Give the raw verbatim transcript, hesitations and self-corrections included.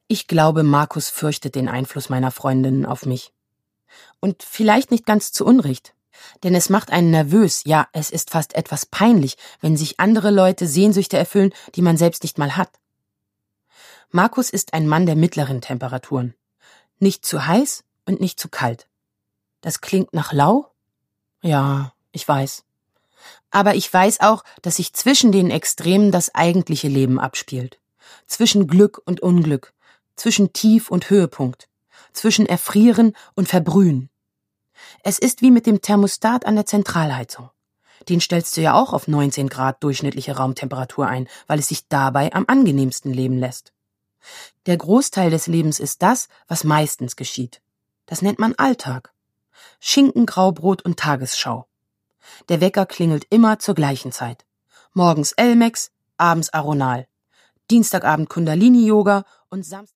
Ich glaube, Markus fürchtet den Einfluss meiner Freundinnen auf mich. Und vielleicht nicht ganz zu Unrecht. Denn es macht einen nervös, ja, es ist fast etwas peinlich, wenn sich andere Leute Sehnsüchte erfüllen, die man selbst nicht mal hat. Markus ist ein Mann der mittleren Temperaturen. Nicht zu heiß und nicht zu kalt. Das klingt nach lau? Ja, ich weiß. Aber ich weiß auch, dass sich zwischen den Extremen das eigentliche Leben abspielt. Zwischen Glück und Unglück, zwischen Tief und Höhepunkt, zwischen Erfrieren und Verbrühen. Es ist wie mit dem Thermostat an der Zentralheizung. Den stellst du ja auch auf neunzehn Grad durchschnittliche Raumtemperatur ein, weil es sich dabei am angenehmsten leben lässt. Der Großteil des Lebens ist das, was meistens geschieht. Das nennt man Alltag. Schinken, Graubrot und Tagesschau. Der Wecker klingelt immer zur gleichen Zeit. Morgens Elmex, abends Aronal. Dienstagabend Kundalini-Yoga und Samstag